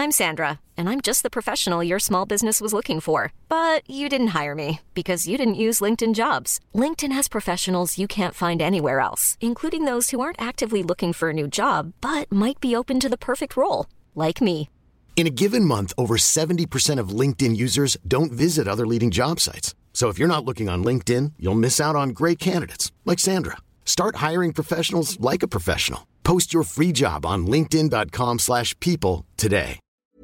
I'm Sandra, and I'm just the professional your small business was looking for. But you didn't hire me because you didn't use LinkedIn Jobs. LinkedIn has professionals you can't find anywhere else, including those who aren't actively looking for a new job, but might be open to the perfect role, like me. In a given month, over 70% of LinkedIn users don't visit other leading job sites. So if you're not looking on LinkedIn, you'll miss out on great candidates like Sandra. Start hiring professionals like a professional. Post your free job on linkedin.com/people today.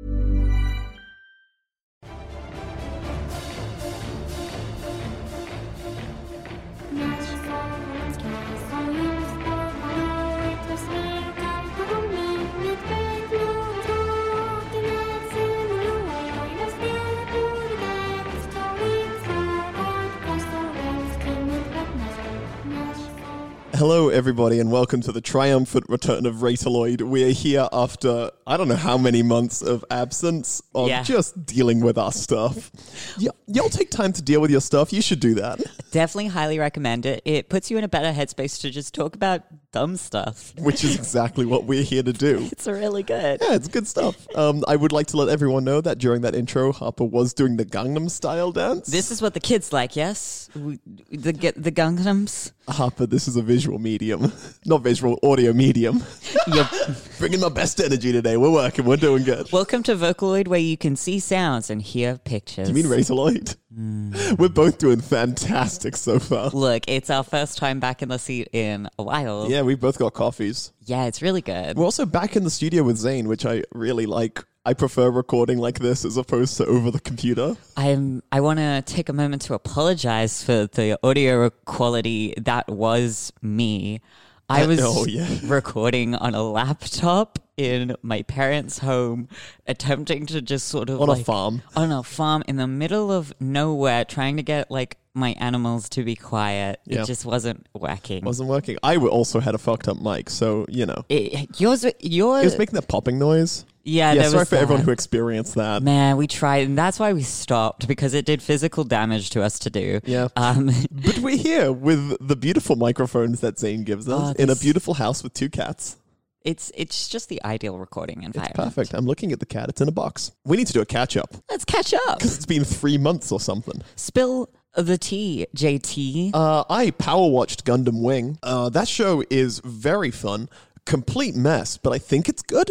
Hello, everybody, and welcome to the triumphant return of Rataloid. We are here after, I don't know how many months of absence of just dealing with our stuff. Y'all take time to deal with your stuff. You should do that. Definitely highly recommend it. It puts you in a better headspace to just talk about dumb stuff. Which is exactly what we're here to do. It's really good. Yeah, it's good stuff. I would like to let everyone know that during that intro, Harper was doing the Gangnam Style dance. This is what the kids like, yes? The Gangnams. Harper, this is a visual medium. Not visual, audio medium. You're bringing my best energy today. We're working. We're doing good. Welcome to Vocaloid, where you can see sounds and hear pictures. Do you mean Razorloid? We're both doing fantastic so far. Look, it's our first time back in the seat in a while. Yeah, we both got coffees. Yeah, it's really good. We're also back in the studio with Zane, which I really like. I prefer recording like this as opposed to over the computer. I want to take a moment to apologize for the audio quality that was me. I was recording on a laptop in my parents' home, attempting to just sort of on a farm in the middle of nowhere, trying to get like my animals to be quiet. It just wasn't working. I also had a fucked up mic, so you know. Yours. It was making that popping noise. Yeah, sorry for everyone who experienced that. Man, we tried, and that's why we stopped, because it did physical damage to us to do. Yeah. But we're here with the beautiful microphones that Zane gives us in a beautiful house with 2 cats. It's just the ideal recording environment. It's perfect. I'm looking at the cat. It's in a box. We need to do a catch-up. Let's catch up. Because it's been 3 months or something. Spill the tea, JT. I power watched Gundam Wing. That show is very fun. Complete mess, but I think it's good.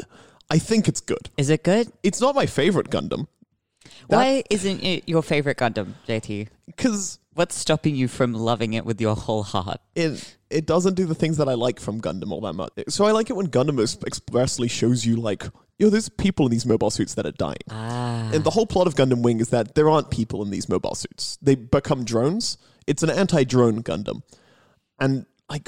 Is it good? It's not my favorite Gundam. Why isn't it your favorite Gundam, JT? Because what's stopping you from loving it with your whole heart? It doesn't do the things that I like from Gundam all that much. So I like it when Gundam expressly shows you like, there's people in these mobile suits that are dying. And the whole plot of Gundam Wing is that there aren't people in these mobile suits. They become drones. It's an anti-drone Gundam. And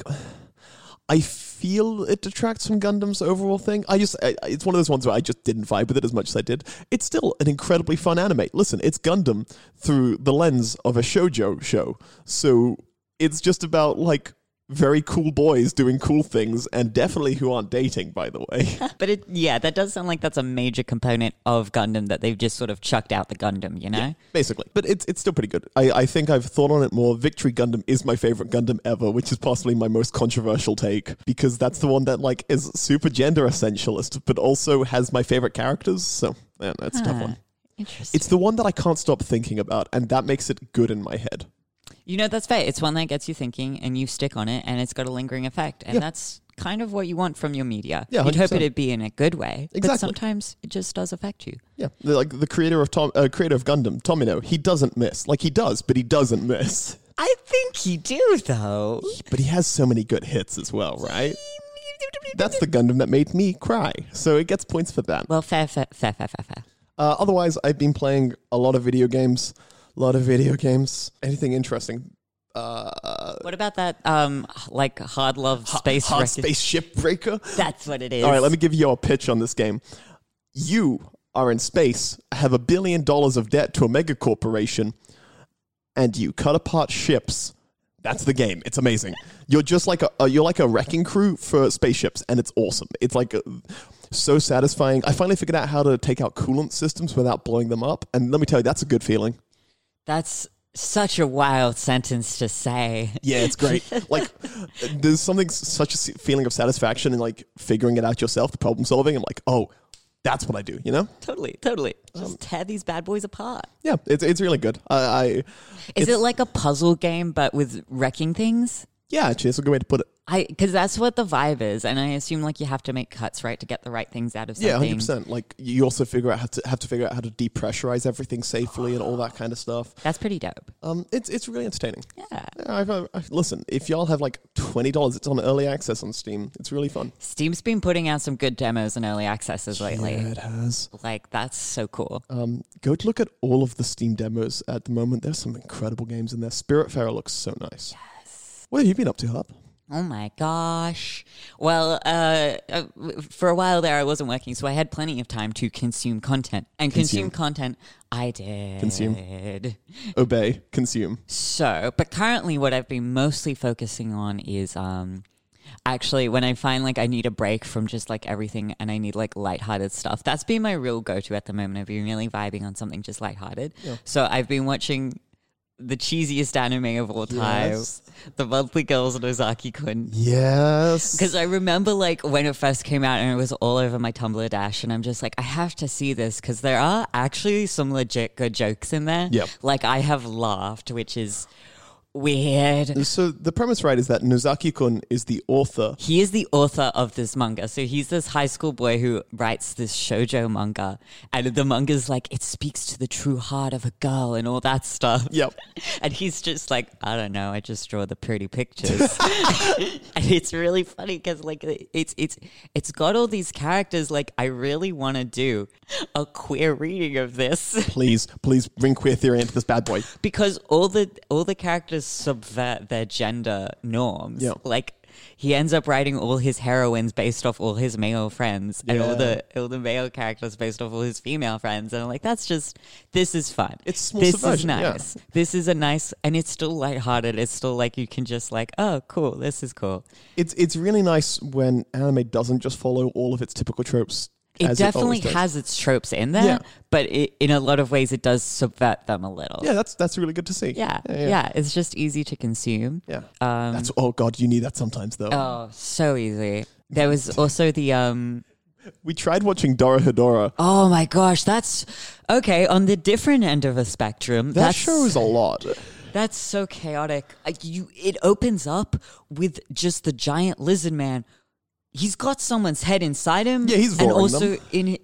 I feel it detracts from Gundam's overall thing. It's one of those ones where I just didn't vibe with it as much as I did. It's still an incredibly fun anime. Listen, it's Gundam through the lens of a shoujo show. So it's just about like very cool boys doing cool things, and definitely who aren't dating, by the way. But that does sound like that's a major component of Gundam, that they've just sort of chucked out the Gundam, you know? Yeah, basically. But it's still pretty good. I think I've thought on it more. Victory Gundam is my favorite Gundam ever, which is possibly my most controversial take, because that's the one that like is super gender essentialist, but also has my favorite characters. So, yeah, that's a tough one. Interesting. It's the one that I can't stop thinking about, and that makes it good in my head. You know, that's fair. It's one that gets you thinking, and you stick on it, and it's got a lingering effect. And that's kind of what you want from your media. Yeah, 100%. You'd hope it'd be in a good way. Exactly. But sometimes it just does affect you. Yeah. Like the creator of Gundam, Tomino, he doesn't miss. Like he does, but he doesn't miss. I think he do, though. But he has so many good hits as well, right? That's the Gundam that made me cry. So it gets points for that. Well, fair. Otherwise, I've been playing a lot of video games. Anything interesting? What about that, like Hard Love Space Hard Spaceship Breaker? That's what it is. All right, let me give you a pitch on this game. You are in space, have $1 billion of debt to a mega corporation, and you cut apart ships. That's the game. It's amazing. You're just like a wrecking crew for spaceships, and it's awesome. It's like so satisfying. I finally figured out how to take out coolant systems without blowing them up, and let me tell you, that's a good feeling. That's such a wild sentence to say. Yeah, it's great. Like, there's such a feeling of satisfaction in like figuring it out yourself, the problem solving. I'm like, oh, That's what I do, you know? Totally. Just tear these bad boys apart. Yeah, it's really good. Is it like a puzzle game but with wrecking things? Yeah, actually, that's a good way to put it. Because that's what the vibe is, and I assume like you have to make cuts, right, to get the right things out of something. Yeah, 100%. Like you also have to figure out how to depressurize everything safely and all that kind of stuff. That's pretty dope. It's really entertaining. Yeah. Listen, if y'all have like $20, it's on early access on Steam. It's really fun. Steam's been putting out some good demos and early accesses lately. Yeah, it has. Like that's so cool. Go to look at all of the Steam demos at the moment. There's some incredible games in there. Spiritfarer looks so nice. Yes. What have you been up to, Hub? Oh my gosh. Well, for a while there I wasn't working, so I had plenty of time to consume content. And consume content, I did. Consume. Obey. Consume. So, but currently what I've been mostly focusing on is actually when I find like I need a break from just like everything and I need like lighthearted stuff. That's been my real go-to at the moment. I've been really vibing on something just lighthearted. Yeah. So I've been watching the cheesiest anime of all time, The Monthly Girls Nozaki-kun. Yes. Because I remember like when it first came out and it was all over my Tumblr dash and I'm just like, I have to see this because there are actually some legit good jokes in there. Yep. Like I have laughed, which is weird. So the premise, right, is that Nozaki-kun is the author. He is the author of this manga. So he's this high school boy who writes this shoujo manga. And the manga's like, it speaks to the true heart of a girl and all that stuff. Yep. And he's just like, I don't know, I just draw the pretty pictures. And it's really funny because like it's got all these characters. Like I really want to do a queer reading of this. Please bring queer theory into this bad boy. Because all the characters subvert their gender norms. Yeah. Like he ends up writing all his heroines based off all his male friends and all the male characters based off all his female friends. And I'm like, this is fun. It's small this subversion, is nice. Yeah. This is a nice, and it's still lighthearted. It's still like you can just like, oh, cool. This is cool. It's really nice when anime doesn't just follow all of its typical tropes. It definitely has its tropes in there, but in a lot of ways it does subvert them a little. Yeah, that's really good to see. Yeah, it's just easy to consume. Yeah. Oh God, you need that sometimes though. Oh, so easy. There was also the we tried watching Dorohedoro. Oh my gosh, that's okay. On the different end of a spectrum, that show is a lot. That's so chaotic. It opens up with just the giant lizard man. He's got someone's head inside him. Yeah, he's voring and also them.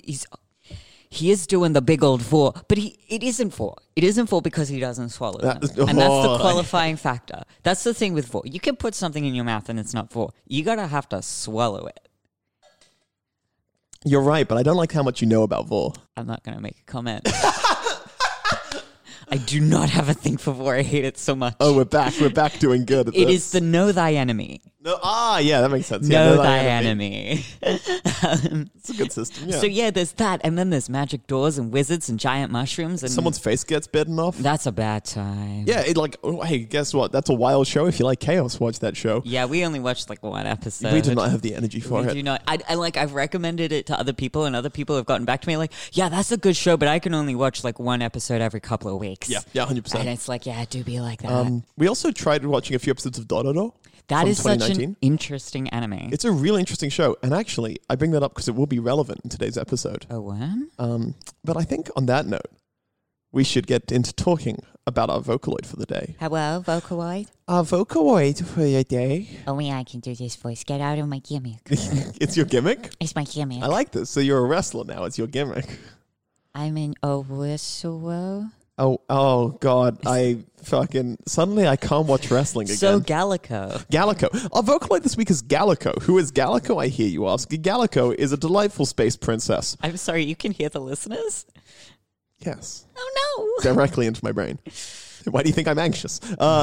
He is doing the big old vor, but it isn't vor. It isn't vor because he doesn't swallow them. And that's the qualifying factor. That's the thing with vor. You can put something in your mouth and it's not vor. You gotta have to swallow it. You're right, but I don't like how much you know about vor. I'm not gonna make a comment. I do not have a thing for vor. I hate it so much. Oh, we're back doing good at this. It is the know thy enemy. No, yeah, that makes sense. Know thy enemy. It's a good system, yeah. So yeah, there's that, and then there's magic doors and wizards and giant mushrooms. And someone's face gets bitten off. That's a bad time. Yeah, hey, guess what? That's a wild show. If you like chaos, watch that show. Yeah, we only watched like one episode. We do not have the energy for it. We do not. I've recommended it to other people, and other people have gotten back to me like, yeah, that's a good show, but I can only watch like one episode every couple of weeks. Yeah, 100%. And it's like, yeah, do be like that. We also tried watching a few episodes of Dororo. That is such an interesting anime. It's a really interesting show. And actually, I bring that up because it will be relevant in today's episode. Oh, what? But I think on that note, we should get into talking about our Vocaloid for the day. Hello, Vocaloid? Our Vocaloid for the day. Only I can do this voice. Get out of my gimmick. It's your gimmick? It's my gimmick. I like this. So you're a wrestler now. It's your gimmick. I'm an wrestler. Oh, God. Suddenly I can't watch wrestling again. So Gallico. Our Vocaloid this week is Gallico. Who is Gallico, I hear you ask? Gallico is a delightful space princess. I'm sorry, you can hear the listeners? Yes. Oh, no. Directly into my brain. Why do you think I'm anxious?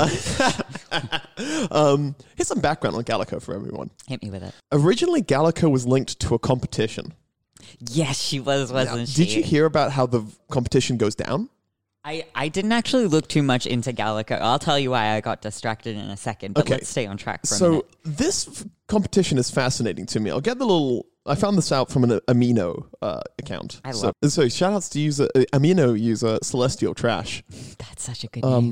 Here's some background on Gallico for everyone. Hit me with it. Originally, Gallico was linked to a competition. Yes, she wasn't she? Did you hear about how the competition goes down? I didn't actually look too much into Gallico. I'll tell you why I got distracted in a second, but let's stay on track for a minute. So this competition is fascinating to me. I'll get I found this out from an Amino account. So shout outs to Amino user Celestial Trash. That's such a good name.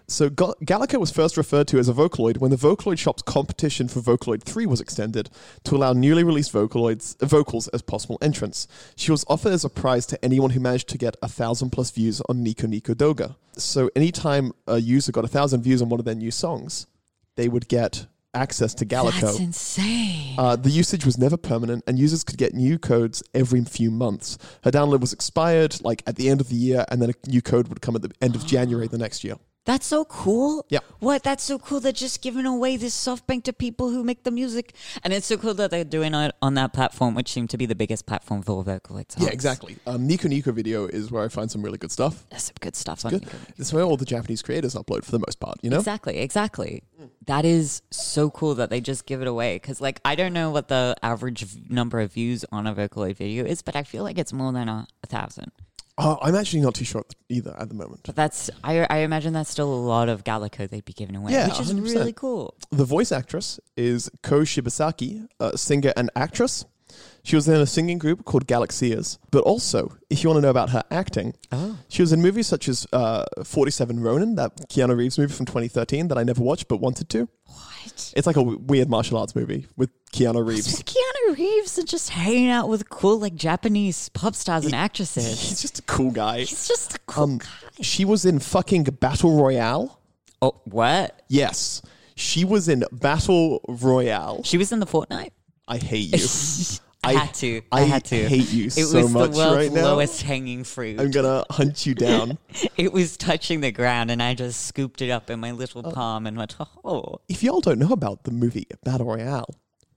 So Gallico was first referred to as a Vocaloid when the Vocaloid Shop's competition for Vocaloid 3 was extended to allow newly released vocals as possible entrants. She was offered as a prize to anyone who managed to get 1,000+ views on Nico Nico Doga. So anytime a user got 1,000 views on one of their new songs, they would get access to Gallico. That's insane. The usage was never permanent, and users could get new codes every few months. Her download was expired like at the end of the year, and then a new code would come at the end of January the next year. That's so cool. Yeah. What? That's so cool. They're just giving away this SoftBank to people who make the music. And it's so cool that they're doing it on that platform, which seemed to be the biggest platform for Vocaloid songs. Yeah, exactly. Nico Nico Video is where I find some really good stuff. There's some good stuff on good. Nico Nico. It's where all the Japanese creators upload for the most part, you know? Exactly. That is so cool that they just give it away. Because, like, I don't know what the average number of views on a Vocaloid video is, but I feel like it's more than 1,000. I'm actually not too sure either at the moment. But that's, I imagine that's still a lot of Gallico they'd be giving away, Yeah, which is 100%. really cool. The voice actress is Ko Shibasaki, a singer and actress. She was in a singing group called Galaxias. But also, if you want to know about her acting, she was in movies such as 47 Ronin, that Keanu Reeves movie from 2013 that I never watched but wanted to. What? It's like a weird martial arts movie with Keanu Reeves. Keanu Reeves and just hanging out with cool, like, Japanese pop stars and actresses. He's just a cool guy. He's just a cool guy. She was in fucking Battle Royale. Oh, what? Yes. She was in Battle Royale. She was in the Fortnite? I hate you. I had to. I hate you so much It was the world's right now. lowest hanging fruit. I'm gonna hunt you down. It was touching the ground, and I just scooped it up in my little palm and went, oh. If y'all don't know about the movie Battle Royale,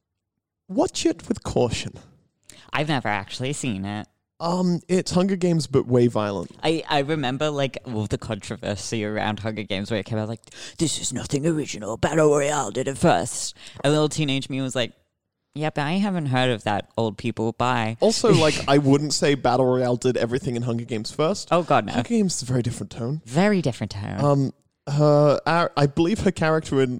watch it with caution. I've never actually seen it. It's Hunger Games, but way violent. I remember, like, all the controversy around Hunger Games where it came out, like, this is nothing original. Battle Royale did it first. A little teenage me was like, yeah, but I haven't heard of that, old people. Bye. Also, like, I wouldn't say Battle Royale did everything in Hunger Games first. Oh, God, no. Hunger Games is a very different tone. Very different tone. I believe her character in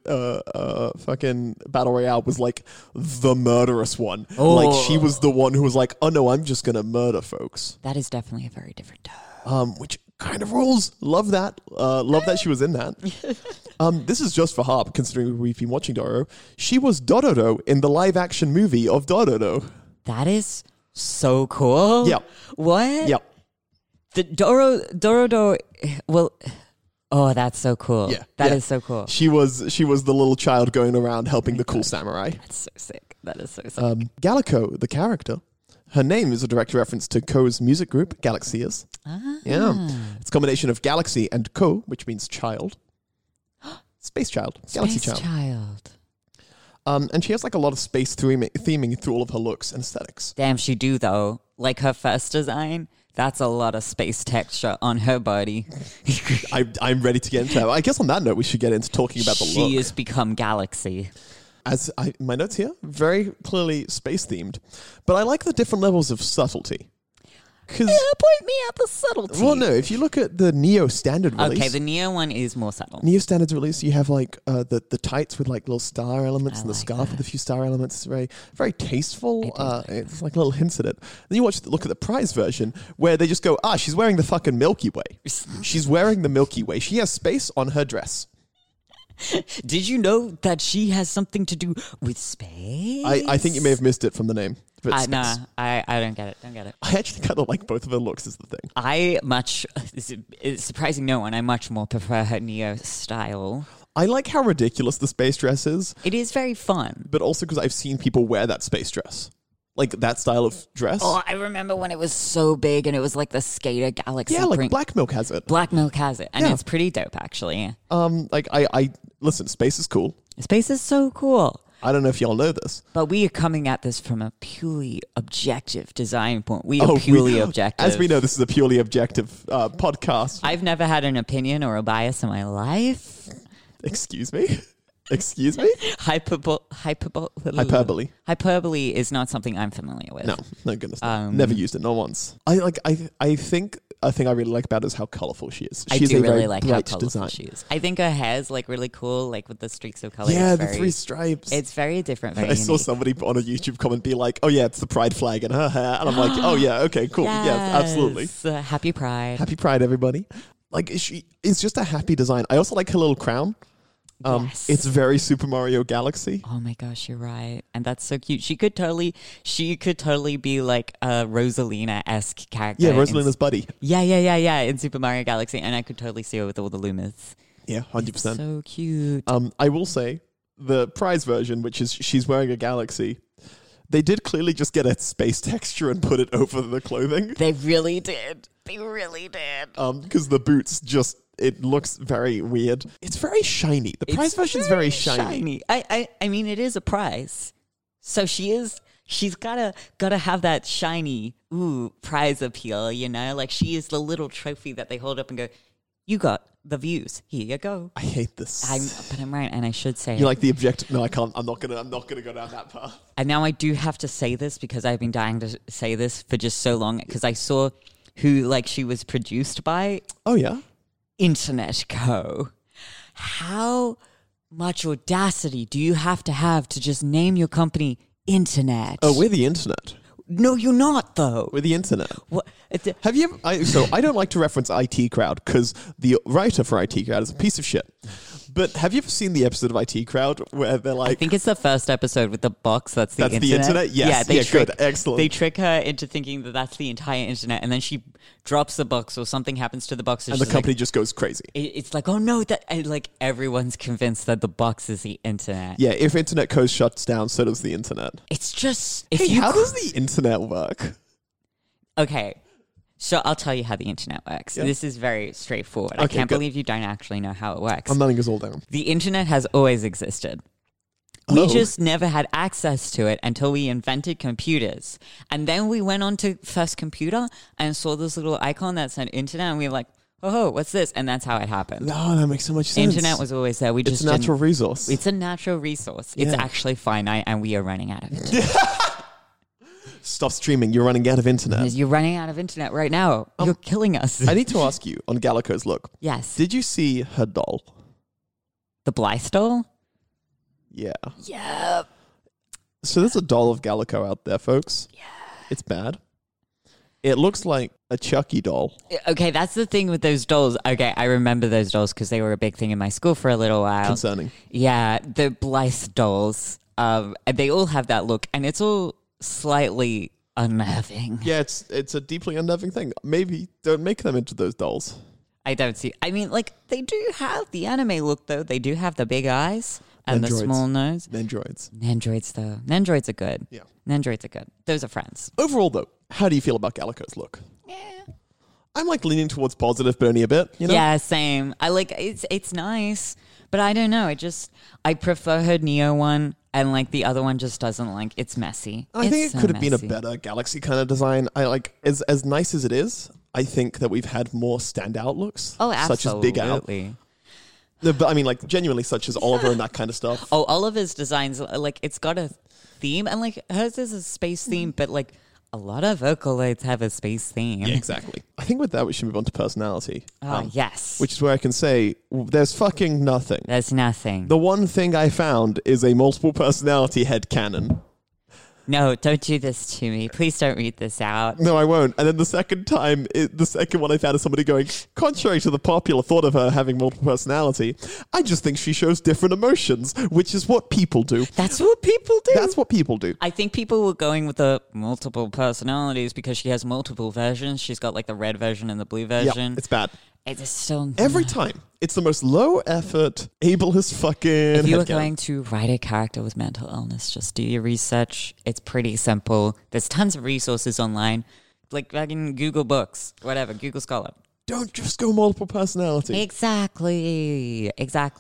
fucking Battle Royale was like the murderous one. Oh. Like she was the one who was like, oh no, I'm just gonna murder folks. That is definitely a very different tone. Which kind of rules. Love that. Love that she was in that. This is just for Harp, considering we've been watching Dororo. She was Dororo in the live action movie of Dororo. That is so cool. Yep. What? Yep. The Dororo. Well. Oh, that's so cool. Yeah. That is so cool. She was the little child going around helping the cool samurai. That's so sick. That is so sick. Gallico, the character, her name is a direct reference to Ko's music group, Galaxias. Yeah. It's a combination of galaxy and Ko, which means child. Space child. Galaxy child. And she has like a lot of space theming through all of her looks and aesthetics. Damn, she do though. Like her first design, that's a lot of space texture on her body. I'm ready to get into that. I guess on that note, we should get into talking about the look. She has become Galaxy. My notes here, very clearly space themed, but I like the different levels of subtlety. Point me at the subtlety. Well, no, if you look at the Neo standard release. Okay, the Neo one is more subtle. Neo standards release, you have like the tights with like little star elements and the scarf with a few star elements. It's very, very tasteful. It's like little hints at it. Then you look at the prize version where they just go, she's wearing the fucking Milky Way. She's wearing the Milky Way. She has space on her dress. Did you know that she has something to do with space? I think you may have missed it from the name. Nah, I don't get it. I actually kind of like both of her looks is the thing. It's surprising no one, I much more prefer her Neo style. I like how ridiculous the space dress is. It is very fun. But also because I've seen people wear that space dress. Like that style of dress. Oh, I remember when it was so big and it was like the Skater Galaxy. Yeah, like Black Milk has it. Black Milk has it. And it's pretty dope, actually. Like I listen, space is cool. Space is so cool. I don't know if y'all know this. But we are coming at this from a purely objective design point. We are purely objective. As we know, this is a purely objective podcast. I've never had an opinion or a bias in my life. Excuse me? Excuse me? Hyperbole. Hyperbole is not something I'm familiar with. No goodness. Never used it, not once. I think a thing I really like about it is how colorful she is. I do really like how colorful she is. I think her hair's like really cool, like with the streaks of color. Yeah, the 3 stripes. It's very different. I saw somebody on a YouTube comment be like, "Oh yeah, it's the pride flag in her hair," and I'm like, "Oh yeah, okay, cool, yes absolutely." Happy Pride. Happy Pride, everybody. Like, it's just a happy design. I also like her little crown. Yes. It's very Super Mario Galaxy. Oh my gosh, you're right. And that's so cute. She could totally be like a Rosalina-esque character. Yeah, Rosalina's buddy. Yeah, in Super Mario Galaxy. And I could totally see her with all the Lumas. Yeah, 100%. It's so cute. I will say, the prize version, which is she's wearing a Galaxy, they did clearly just get a space texture and put it over the clothing. They really did. Because the boots just... It looks very weird. It's very shiny. The prize version is very shiny. I mean, it is a prize, so she's gotta have that shiny prize appeal. You know, like she is the little trophy that they hold up and go, "You got the views. Here you go." I hate this. But I'm right, and I should say you like the objective. No, I can't. I'm not gonna go down that path. And now I do have to say this because I've been dying to say this for just so long because I saw who she was produced by. Oh yeah. Internet Co. How much audacity do you have to just name your company Internet? Oh, we're the Internet. No, you're not, though. We're the Internet. What? Have you ever... So I don't like to reference IT Crowd because the writer for IT Crowd is a piece of shit. But have you ever seen the episode of IT Crowd where they're like... I think it's the first episode with the box that's the Internet. That's the Internet? Yes. Yeah, good. Excellent. They trick her into thinking that that's the entire Internet, and then she drops the box or something happens to the box. And the company just goes crazy. It's like, oh no, everyone's convinced that the box is the Internet. Yeah, if Internet Co. shuts down, so does the Internet. It's just... How does the Internet work? Okay. So I'll tell you how the internet works. Yeah. This is very straightforward. Okay, I can't good. believe you don't actually know how it works. I'm nodding us all down. The internet has always existed. We just never had access to it until we invented computers. And then we went on to first computer and saw this little icon that said internet and we were like, oh, what's this? And that's how it happened. No, that makes so much sense. Internet was always there. It's a natural resource. It's a natural resource. It's actually finite and we are running out of it. Stop streaming. You're running out of internet. You're running out of internet right now. You're killing us. I need to ask you on Gallico's look. Yes. Did you see her doll? The Blythe doll? Yeah. Yeah. So there's a doll of Gallico out there, folks. Yeah. It's bad. It looks like a Chucky doll. Okay, that's the thing with those dolls. Okay, I remember those dolls because they were a big thing in my school for a little while. Concerning. Yeah, the Blythe dolls. And they all have that look, and it's all slightly unnerving. Yeah, it's a deeply unnerving thing. Maybe don't make them into those dolls. I don't see... I mean, they do have the anime look, though. They do have the big eyes and the small nose. Nendroids. Nendroids, though. Nendroids are good. Yeah. Nendroids are good. Those are friends. Overall, though, how do you feel about Gallico's look? Yeah. I'm leaning towards positive, but only a bit, you know? Yeah, same. I it's nice, but I don't know. I prefer her Neo one, and the other one just doesn't it's messy. I think it could have been a better Galaxy kind of design. I as nice as it is, I think that we've had more standout looks. Oh, absolutely. Such as Big Al. No, but I mean, genuinely, such as Oliver and that kind of stuff. Oh, Oliver's designs, it's got a theme, and hers is a space theme, but a lot of Vocaloids have a space theme. Yeah, exactly. I think with that, we should move on to personality. Yes. Which is where I can say, there's fucking nothing. There's nothing. The one thing I found is a multiple personality headcanon. No, don't do this to me. Please don't read this out. No, I won't. And then the second one I found is somebody going, contrary to the popular thought of her having multiple personality, I just think she shows different emotions, which is what people do. That's what people do? That's what people do. I think people were going with the multiple personalities because she has multiple versions. She's got the red version and the blue version. Yeah, it's bad. It's still... Every time. It's the most low effort, ableist fucking... If you were going to write a character with mental illness, just do your research. It's pretty simple. There's tons of resources online. Fucking Google Books, whatever, Google Scholar. Don't just go multiple personality. Exactly.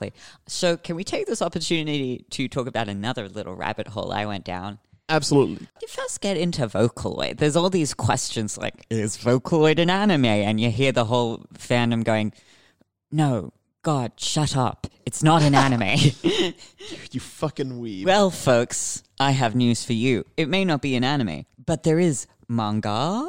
So can we take this opportunity to talk about another little rabbit hole I went down? Absolutely. You first get into Vocaloid. There's all these questions is Vocaloid an anime? And you hear the whole fandom going, no, God, shut up. It's not an anime. You fucking weeb. Well, folks, I have news for you. It may not be an anime, but there is manga.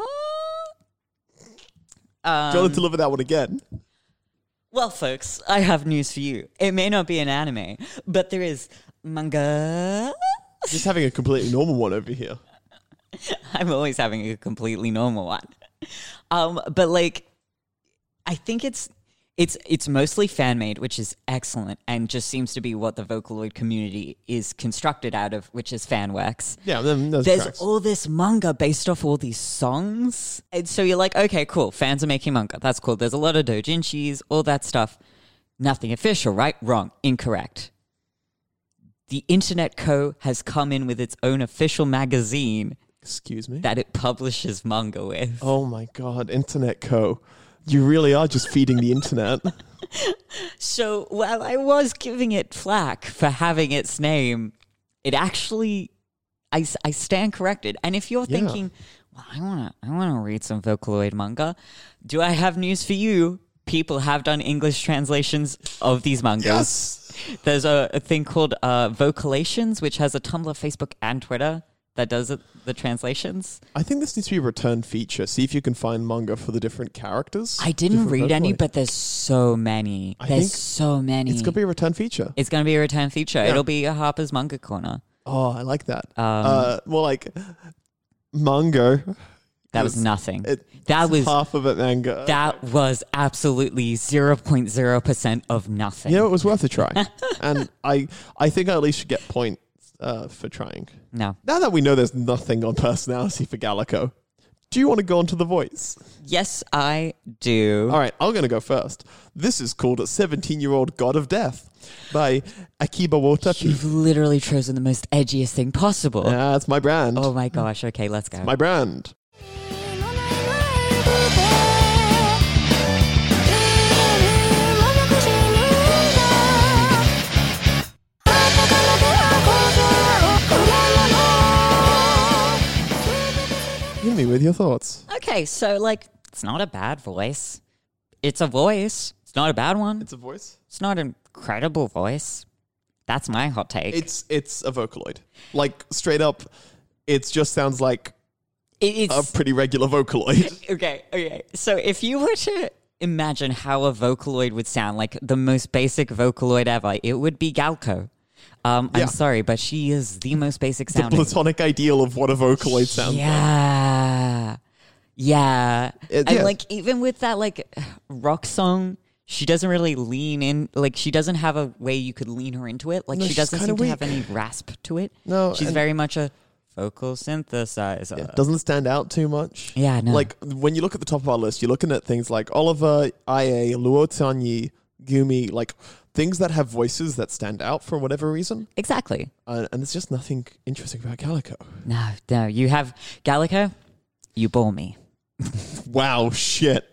Do you want to deliver that one again? Well, folks, I have news for you. It may not be an anime, but there is manga. Just having a completely normal one over here. I'm always having a completely normal one. But I think it's It's mostly fan-made, which is excellent, and just seems to be what the Vocaloid community is constructed out of, which is fanworks. Yeah, there's tracks. all this manga based off all these songs. And so you're like, okay, cool, fans are making manga. That's cool. There's a lot of doujinshis, all that stuff. Nothing official, right? Wrong. Incorrect. The Internet Co. has come in with its own official magazine. Excuse me? That it publishes manga with. Oh my god, Internet Co. You really are just feeding the internet. So while I was giving it flack for having its name, it actually, I stand corrected. And if you're thinking, well, I wanna read some Vocaloid manga, do I have news for you? People have done English translations of these mangas. Yes. There's a thing called Vocalations, which has a Tumblr, Facebook, and Twitter that does the translations. I think this needs to be a return feature. See if you can find manga for the different characters. I didn't read any, but there's so many. There's so many. It's going to be a return feature. It's going to be a return feature. Yeah. It'll be a Harper's Manga Corner. Oh, I like that. Well, like, manga. That was nothing. That was half of it manga. That was absolutely 0.0% of nothing. You know, it was worth a try. And I think I at least should get points for trying. No. Now that we know there's nothing on personality for Gallico, do you want to go on to the voice? Yes, I do. All right, I'm going to go first. This is called A 17-Year-Old God of Death by Akiba Watapi. You've literally chosen the most edgiest thing possible. Yeah, that's my brand. Oh my gosh. Okay, let's go. It's my brand. Hit me with your thoughts. Okay, so like, it's not a bad voice. It's a voice. It's not a bad one. It's a voice? It's not an incredible voice. That's my hot take. It's a Vocaloid. Like, straight up, it just sounds like it's a pretty regular Vocaloid. Okay. So if you were to imagine how a Vocaloid would sound, like the most basic Vocaloid ever, it would be Galco. I'm sorry, but she is the most basic sounding. The platonic ideal of what a Vocaloid sounds like. Yeah. And like, even with that like rock song, she doesn't really lean in. Like, she doesn't have a way you could lean her into it. Like, she doesn't seem to have any rasp to it. No. She's very much a vocal synthesizer. It doesn't stand out too much. Yeah, no. Like, when you look at the top of our list, you're looking at things like Oliver, IA, Luo Tanyi, Gumi, like things that have voices that stand out for whatever reason. Exactly. And there's just nothing interesting about Gallico. No. You have Gallico, you bore me. Wow, shit.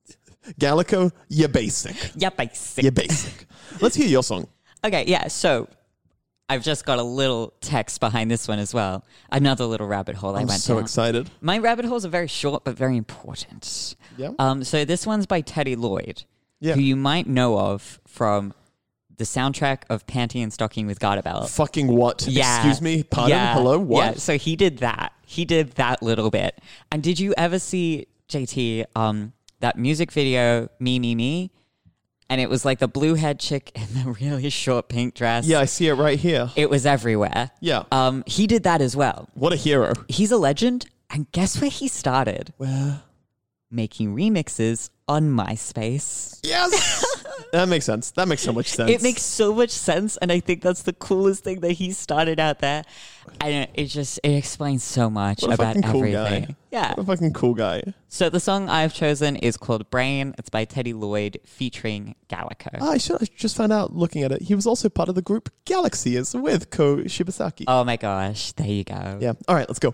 Gallico, you're basic. You're basic. You're basic. Let's hear your song. Okay, yeah, so I've just got a little text behind this one as well. Another little rabbit hole I went down. I'm so excited. My rabbit holes are very short but very important. Yeah. So this one's by Teddy Lloyd, who you might know of from the soundtrack of Panty and Stocking with Garterbell. Fucking what? Yeah. Excuse me? Pardon? Yeah. Hello? What? Yeah, so he did that. He did that little bit. And did you ever see, JT, that music video, Me, Me, Me? And it was like the blue head chick in the really short pink dress. Yeah, I see it right here. It was everywhere. Yeah. He did that as well. What a hero. He's a legend. And guess where he started? Where? Making remixes on MySpace. Yes! That makes sense. That makes so much sense. It makes so much sense, and I think that's the coolest thing that he started out there. And it explains so much about everything. Guy. Yeah. What a fucking cool guy. So the song I've chosen is called Brain. It's by Teddy Lloyd featuring Gallico. I just found out looking at it. He was also part of the group Galaxies with Ko Shibasaki. Oh my gosh. There you go. Yeah. All right, let's go.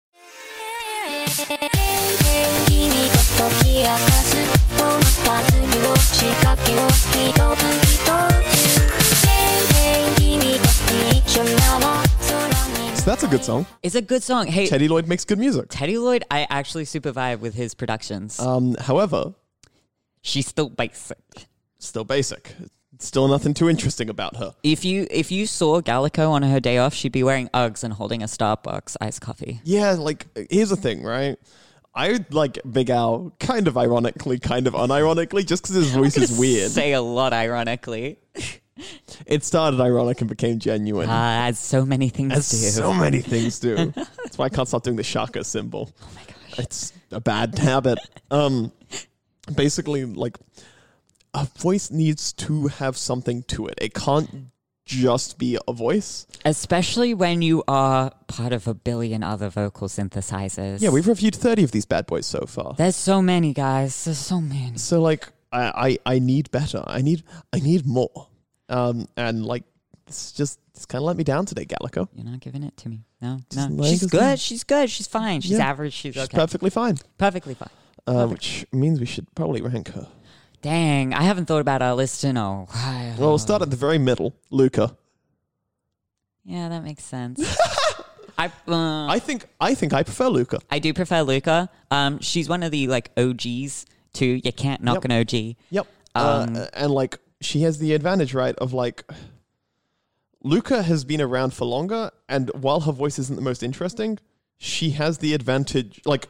So that's a good song. It's a good song. Hey, Teddy Lloyd makes good music. Teddy Lloyd, I actually super vibe with his productions. However, she's still basic. Still basic. Still nothing too interesting about her. If you saw Gallico on her day off, she'd be wearing Uggs and holding a Starbucks iced coffee. Yeah, like, here's the thing, right? I like Big Al kind of ironically, kind of unironically, just because his voice is weird. Say a lot ironically. It started ironic and became genuine. As so many things do. So many things do. That's why I can't stop doing the shaka symbol. Oh my gosh. It's a bad habit. Basically, like, a voice needs to have something to it. It can't just be a voice. Especially when you are part of a billion other vocal synthesizers. Yeah, we've reviewed 30 of these bad boys so far. There's so many, guys. There's so many. So, like, I need better. I need more. And, like, it's kind of let me down today, Gallico. You're not giving it to me. No. She's good. She's good. She's fine. She's average. She's okay. Perfectly fine. Perfectly fine. Which means we should probably rank her. Dang, I haven't thought about our list in a while. Well, we'll start at the very middle. Luca. Yeah, that makes sense. I think I prefer Luca. I do prefer Luca. She's one of the like OGs too. You can't knock an OG. Yep. And like she has the advantage, right, of like Luca has been around for longer, and while her voice isn't the most interesting, she has the advantage. Like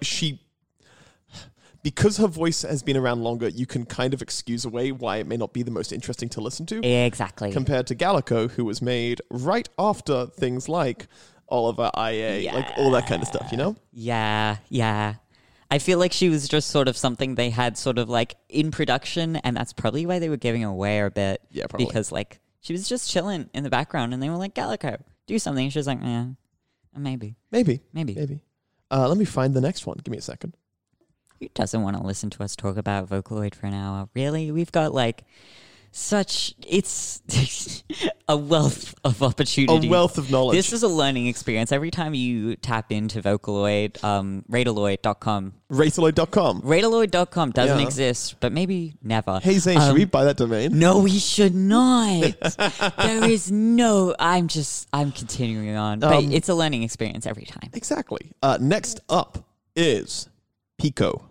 because her voice has been around longer, you can kind of excuse away why it may not be the most interesting to listen to. Exactly. Compared to Gallico, who was made right after things like Oliver IA, like all that kind of stuff, you know? Yeah. I feel like she was just sort of something they had sort of like in production, and that's probably why they were giving away a bit. Yeah, probably. Because like she was just chilling in the background, and they were like, Gallico, do something. She was like, maybe. Maybe. Let me find the next one. Give me a second. Who doesn't want to listen to us talk about Vocaloid for an hour? Really? We've got like it's a wealth of opportunity. A wealth of knowledge. This is a learning experience. Every time you tap into Vocaloid, Rataloid.com. Rataloid.com. Rataloid.com doesn't exist, but maybe never. Hey, Zane, should we buy that domain? No, we should not. There is no... I'm continuing on. But it's a learning experience every time. Exactly. Next up is Pico.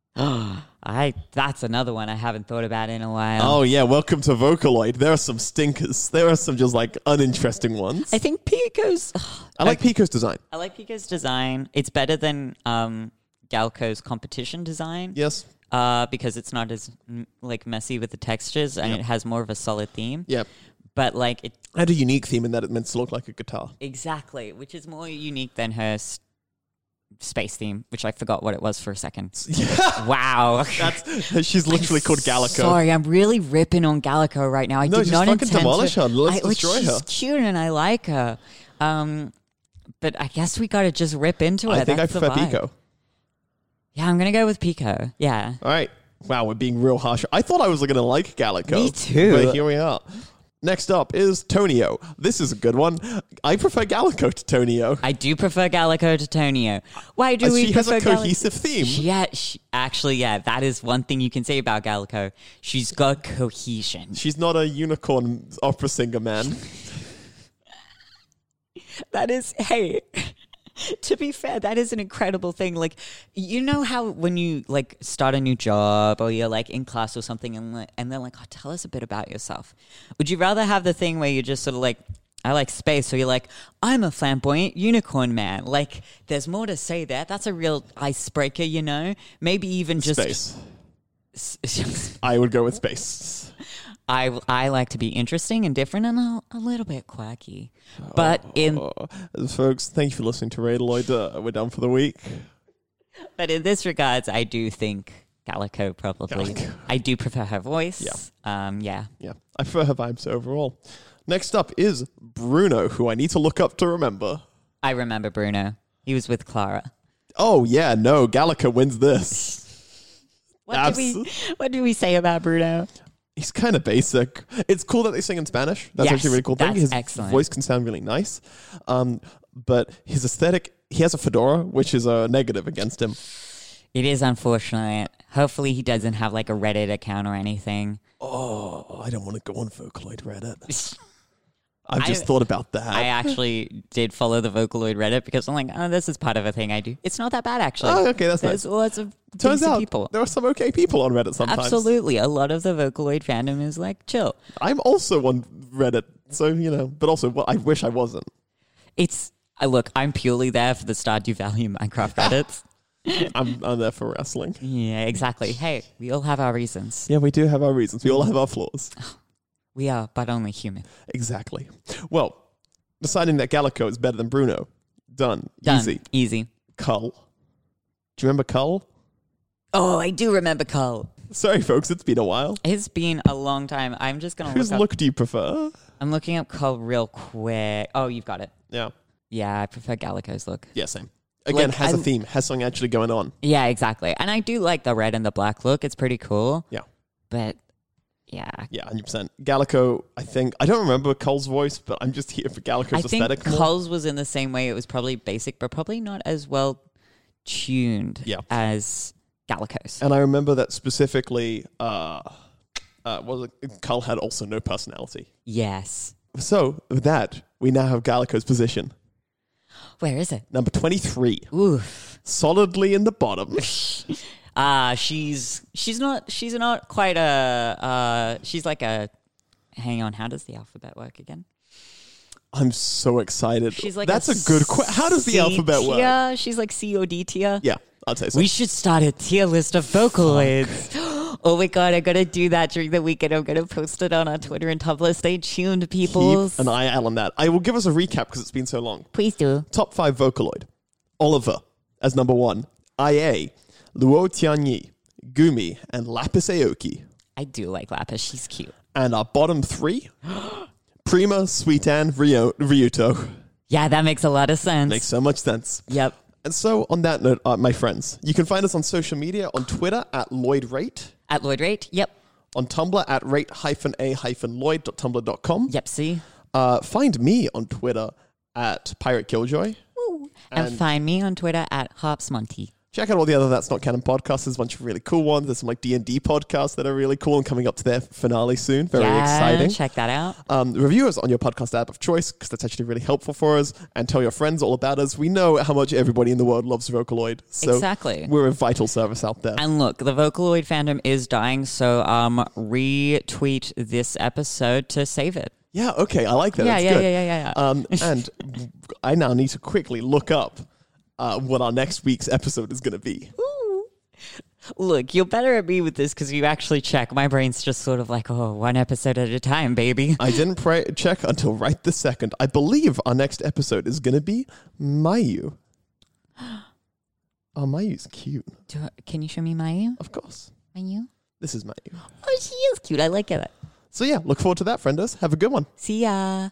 That's another one I haven't thought about in a while. Oh, yeah. Welcome to Vocaloid. There are some stinkers. There are some just like uninteresting ones. I think Pico's... I like Pico's design. I like Pico's design. It's better than Galco's competition design. Yes. Because it's not as like messy with the textures and it has more of a solid theme. Yeah. But like it had a unique theme in that it meant to look like a guitar. Exactly, which is more unique than her space theme, which I forgot what it was for a second. Yeah. Wow. She's literally called Gallico. Sorry, I'm really ripping on Gallico right now. I did not intend to demolish her. Let's destroy her. She's cute and I like her. But I guess we got to just rip into it. I think I prefer Pico. Yeah, I'm going to go with Pico. Yeah. All right. Wow, we're being real harsh. I thought I was going to like Gallico. Me too. But here we are. Next up is Tonio. This is a good one. I prefer Gallico to Tonio. I do prefer Gallico to Tonio. Why do we prefer She has a cohesive theme. Actually, that is one thing you can say about Gallico. She's got cohesion. She's not a unicorn opera singer, man. That is, hey... To be fair, that is an incredible thing. Like, you know how when you like start a new job or you're like in class or something and they're like, oh, tell us a bit about yourself. Would you rather have the thing where you're just sort of like, I like space, or you're like, I'm a flamboyant unicorn man? Like, there's more to say there. That's a real icebreaker, you know? Maybe even just... Space. I would go with space. I like to be interesting and different and a little bit quirky. But folks, thank you for listening to Rataloid. We're done for the week. But in this regards, I do think Gallico probably. Gallico. I do prefer her voice. Yeah. Yeah. I prefer her vibes overall. Next up is Bruno, who I need to look up to remember. I remember Bruno. He was with Clara. Oh, yeah. No, Gallico wins this. What did we say about Bruno? He's kind of basic. It's cool that they sing in Spanish. That's actually a really cool thing. His voice can sound really nice. But his aesthetic, he has a fedora, which is a negative against him. It is unfortunate. Hopefully he doesn't have like a Reddit account or anything. Oh, I don't want to go on Vocaloid Reddit. I've just thought about that. I actually did follow the Vocaloid Reddit because I'm like, oh, this is part of a thing I do. It's not that bad, actually. Oh, okay, that's nice. There's lots of Turns out people. There are some okay people on Reddit sometimes. Absolutely. A lot of the Vocaloid fandom is like, chill. I'm also on Reddit, so, you know, but also I wish I wasn't. Look, I'm purely there for the Stardew Valley Minecraft Reddits. I'm there for wrestling. Yeah, exactly. Hey, we all have our reasons. Yeah, we do have our reasons. We all have our flaws. We are, but only human. Exactly. Well, deciding that Gallico is better than Bruno. Done. Easy. Cull. Do you remember Cull? Oh, I do remember Cull. Sorry, folks, it's been a while. It's been a long time. I'm just going to Whose look do you prefer? I'm looking up Cull real quick. Oh, you've got it. Yeah. Yeah, I prefer Gallico's look. Yeah, same. Again, has a theme, has something actually going on. Yeah, exactly. And I do like the red and the black look. It's pretty cool. Yeah. But, yeah. Yeah, 100%. Gallico, I don't remember Cull's voice, but I'm just here for Gallico's aesthetic. I think Cull's was in the same way. It was probably basic, but probably not as well tuned as Gallico's. And I remember that specifically, Cull had also no personality. Yes. So, with that, we now have Gallico's position. Where is it? Number 23. Oof. Solidly in the bottom. She's not quite a, she's like a, hang on, how does the alphabet work again? I'm so excited. She's like That's a good question. How does the alphabet work? Yeah, she's like COD tier. Yeah, I'd say so. We should start a tier list of Vocaloids. Oh my God, I'm going to do that during the weekend. I'm going to post it on our Twitter and Tumblr. Stay tuned, people. Keep an eye out on that. I will give us a recap because it's been so long. Please do. Top 5 Vocaloid. Oliver as number 1. IA, Luo Tianyi, Gumi, and Lapis Aoki. I do like Lapis. She's cute. And our bottom 3, Prima, Sweetan, Ryuto. Yeah, that makes a lot of sense. Makes so much sense. Yep. And so, on that note, my friends, you can find us on social media, on Twitter at LloydRate. At LloydRate, yep. On Tumblr at rate-a-lloyd.tumblr.com. Yep, see? Find me on Twitter at Pirate Killjoy. Woo. And find me on Twitter at HarpsMonty. Check out all the other That's Not Canon podcasts. There's a bunch of really cool ones. There's some like D&D podcasts that are really cool and coming up to their finale soon. Very exciting. Check that out. Review us on your podcast app of choice because that's actually really helpful for us. And tell your friends all about us. We know how much everybody in the world loves Vocaloid. So exactly. We're a vital service out there. And look, the Vocaloid fandom is dying, so retweet this episode to save it. Yeah, okay. I like that. Yeah. And I now need to quickly look up what our next week's episode is going to be. Ooh. Look, you're better at me with this because you actually check. My brain's just sort of like, one episode at a time, baby. I didn't check until right this second. I believe our next episode is going to be Mayu. Oh, Mayu's cute. Can you show me Mayu? Of course. Mayu? This is Mayu. Oh, she is cute. I like it. So yeah, look forward to that, friendos. Have a good one. See ya.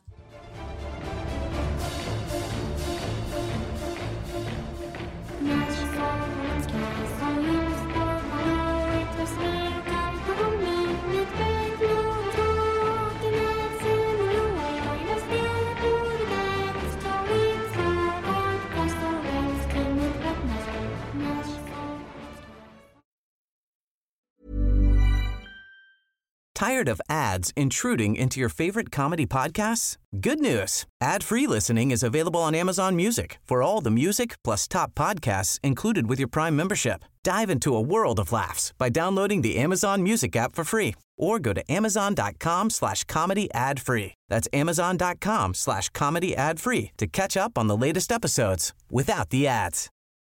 Tired of ads intruding into your favorite comedy podcasts? Good news. Ad-free listening is available on Amazon Music for all the music plus top podcasts included with your Prime membership. Dive into a world of laughs by downloading the Amazon Music app for free or go to amazon.com/comedy ad-free. That's amazon.com/comedy ad-free to catch up on the latest episodes without the ads.